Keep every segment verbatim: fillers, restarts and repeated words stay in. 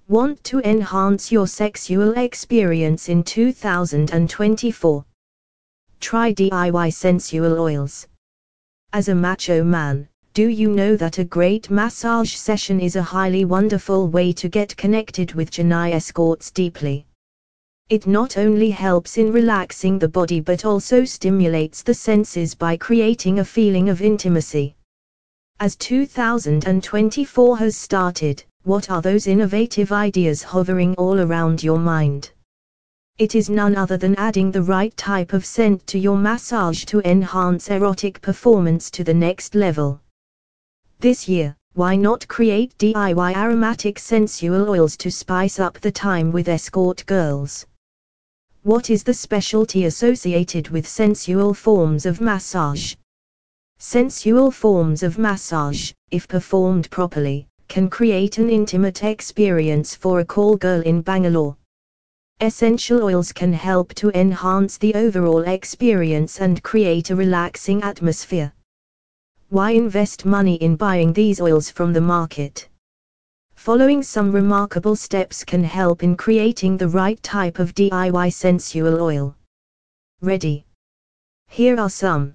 Want to enhance your sexual experience in two thousand twenty-four? Try D I Y sensual oils. As a macho man, do you know that a great massage session is a highly wonderful way to get connected with Chennai escorts deeply? It not only helps in relaxing the body but also stimulates the senses by creating a feeling of intimacy. As two thousand twenty-four has started, what are those innovative ideas hovering all around your mind? It is none other than adding the right type of scent to your massage to enhance erotic performance to the next level. This year, why not create D I Y aromatic sensual oils to spice up the time with escort girls? What is the specialty associated with sensual forms of massage? Sensual forms of massage, if performed properly, can create an intimate experience for a call girl in Bangalore. Essential oils can help to enhance the overall experience and create a relaxing atmosphere. Why invest money in buying these oils from the market? Following some remarkable steps can help in creating the right type of D I Y sensual oil. Ready? Here are some.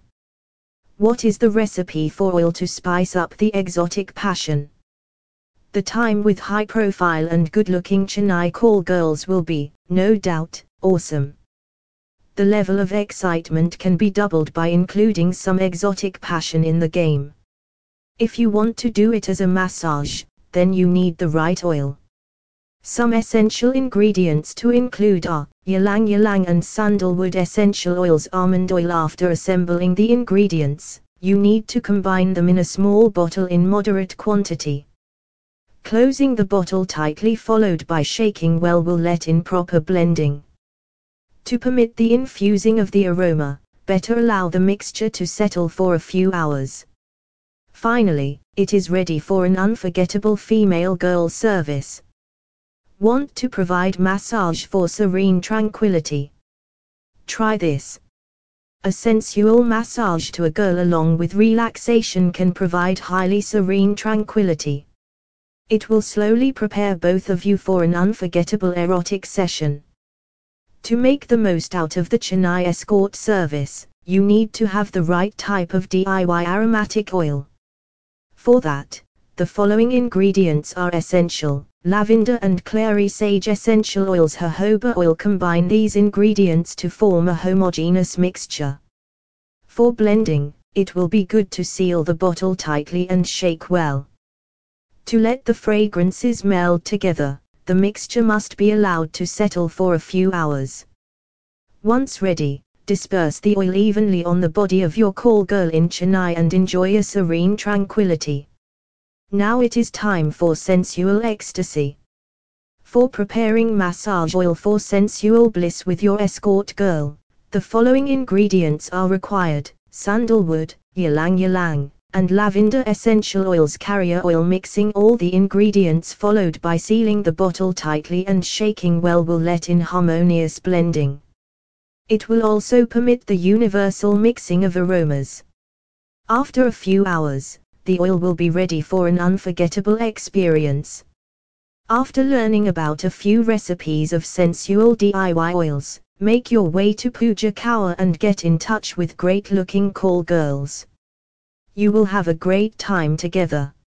What is the recipe for oil to spice up the exotic passion? The time with high-profile and good-looking Chennai call girls will be, no doubt, awesome. The level of excitement can be doubled by including some exotic passion in the game. If you want to do it as a massage, then you need the right oil. Some essential ingredients to include are ylang ylang and sandalwood essential oils. Almond oil. After assembling the ingredients, you need to combine them in a small bottle in moderate quantity. Closing the bottle tightly followed by shaking well will let in proper blending. To permit the infusing of the aroma, better allow the mixture to settle for a few hours. Finally, it is ready for an unforgettable female girl service. Want to provide massage for serene tranquility? Try this. A sensual massage to a girl along with relaxation can provide highly serene tranquility. It will slowly prepare both of you for an unforgettable erotic session. To make the most out of the Chennai escort service, you need to have the right type of D I Y aromatic oil. For that, the following ingredients are essential: lavender and clary sage essential oils. Jojoba oil. Combine these ingredients to form a homogeneous mixture. For blending, it will be good to seal the bottle tightly and shake well. To let the fragrances meld together, the mixture must be allowed to settle for a few hours. Once ready, disperse the oil evenly on the body of your call girl in Chennai and enjoy a serene tranquility. Now it is time for sensual ecstasy. For preparing massage oil for sensual bliss with your escort girl, the following ingredients are required: sandalwood, ylang ylang, and lavender essential oils. Carrier oil. Mixing all the ingredients followed by sealing the bottle tightly and shaking well will let in harmonious blending. It will also permit the universal mixing of aromas. After a few hours, the oil will be ready for an unforgettable experience. After learning about a few recipes of sensual D I Y oils, make your way to Puja Kaur and get in touch with great-looking call girls. You will have a great time together.